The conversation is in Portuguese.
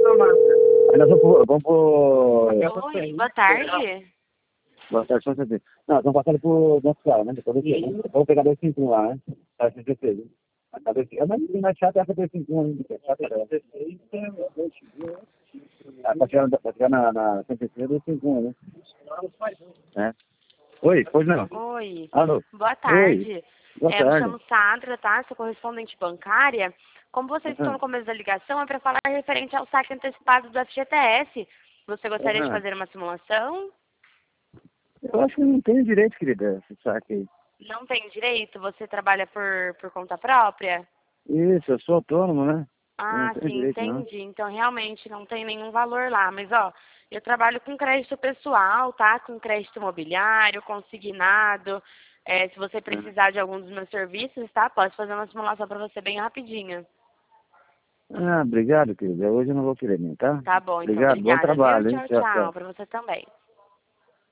Aí nós vamos por... Oi, boa tarde. Boa tarde, só um segundo. Não, nós vamos passar por nosso carro, né? Depois eu né? Vamos pegar 251 lá, né? Tá, 63. Mas mais chato é essa 251 ainda. Chata é. Pra chegar na 103, 251, né? É. Oi, pois não. Oi, Alô? boa Oi, tarde. boa Me tarde. chamo Sandra, tá? Sou correspondente bancária. Como vocês estão no Aham. começo da ligação, é para falar referente ao saque antecipado do FGTS. Você gostaria de Aham. fazer uma simulação? Eu acho que não tem direito, querida, esse saque aí. Não tem direito? Você trabalha por conta própria? Isso, eu sou autônomo, né? Eu não Ah, tenho sim, direito, não. entendi. Então, realmente não tem nenhum valor lá. Mas, ó, eu trabalho com crédito pessoal, tá? Com crédito imobiliário, consignado. Se você Ah, precisar de algum dos meus serviços, tá? Posso fazer uma simulação para você bem rapidinho. obrigado, querida. Hoje eu não vou querer nem, tá? Tá bom, então. Obrigado, bom Obrigada, viu? trabalho, hein? Tchau, Tchau, tchau. tchau. Para você também.